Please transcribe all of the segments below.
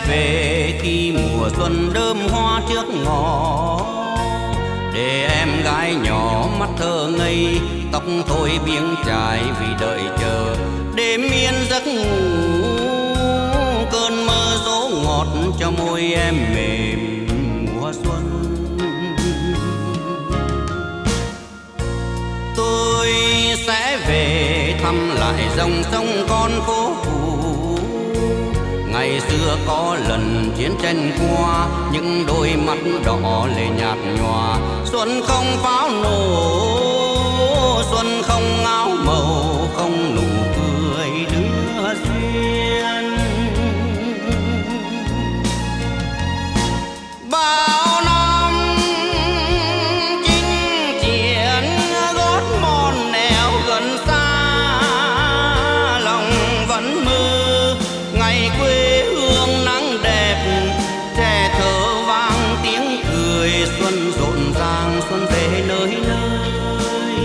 về khi mùa xuân đơm hoa trước ngõ, để em gái nhỏ mắt thơ ngây, tóc thôi biếng chài vì đợi chờ đêm yên giấc ngủ. Cơn mơ dỗ ngọt cho môi em mềm mùa xuân. Tôi sẽ về thăm lại dòng sông con phố cũ, ngày xưa có lần chiến tranh qua, những đôi mắt đỏ lệ nhạt nhòa. Xuân không pháo nổ, xuân không áo màu, không nụ cười đưa duyên. Bao năm chinh chiến gót mòn nẻo gần xa, lòng vẫn mơ ngày quê hương nắng đẹp. Trẻ thơ vang tiếng cười, xuân rộn ràng xuân về nơi nơi.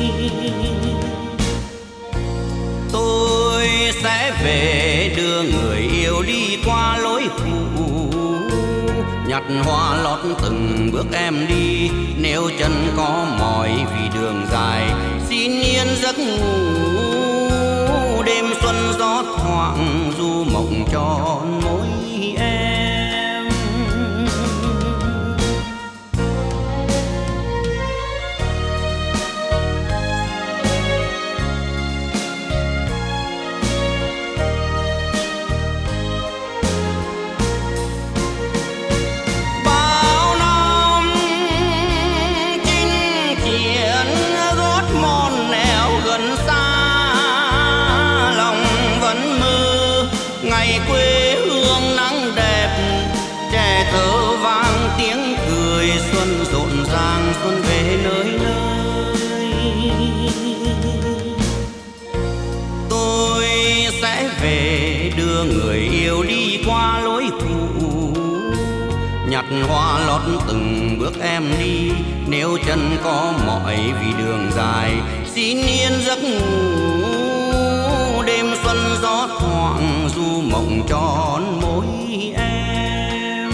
Tôi sẽ về đưa người yêu đi qua lối cũ, nhặt hoa lót từng bước em đi. Nếu chân có mỏi vì đường dài, xin yên giấc ngủ. Đêm xuân gió thoảng du mộng tròn môi em. Bao năm chinh chiến gót mòn nẻo gần xa, lòng vẫn mơ ngày quê hương nắng đẹp. Trẻ thơ vang tiếng cười, xuân rộn ràng xuân về nơi nơi. Tôi sẽ về đưa người yêu đi qua lối cũ, nhặt hoa lót từng bước em đi. Nếu chân có mỏi vì đường dài, xin yên giấc ngủ. Đêm xuân gió thoảng du mộng tròn môi em.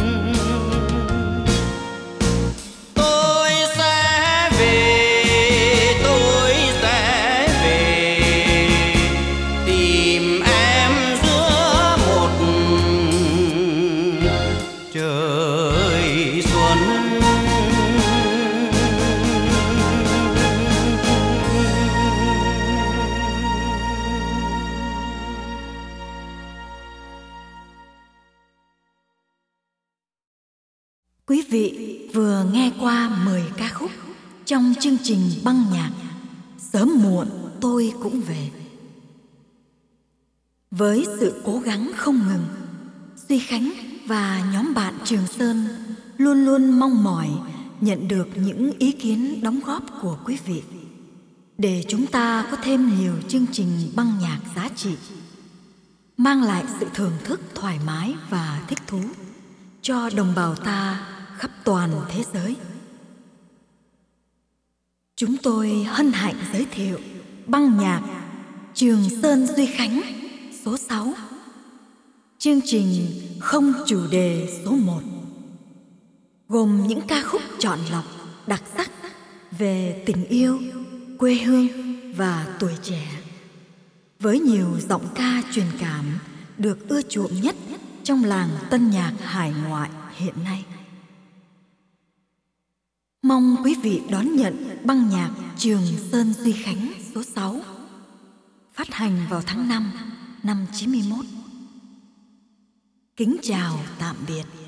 Tôi sẽ về, tôi sẽ về tìm em giữa một trời xuân. Quý vị vừa nghe qua 10 ca khúc trong chương trình băng nhạc Sớm muộn tôi cũng về. Với sự cố gắng không ngừng, Duy Khánh và nhóm bạn Trường Sơn luôn luôn mong mỏi nhận được những ý kiến đóng góp của quý vị, để chúng ta có thêm nhiều chương trình băng nhạc giá trị, mang lại sự thưởng thức thoải mái và thích thú cho đồng bào ta khắp toàn thế giới. Chúng tôi hân hạnh giới thiệu băng nhạc Trường Sơn Duy Khánh số 6, chương trình không chủ đề số 1, gồm những ca khúc chọn lọc đặc sắc về tình yêu, quê hương và tuổi trẻ, với nhiều giọng ca truyền cảm được ưa chuộng nhất trong làng tân nhạc hải ngoại hiện nay. Mong quý vị đón nhận băng nhạc Trường Sơn Duy Khánh số 6, phát hành vào tháng 5 năm 91. Kính chào tạm biệt.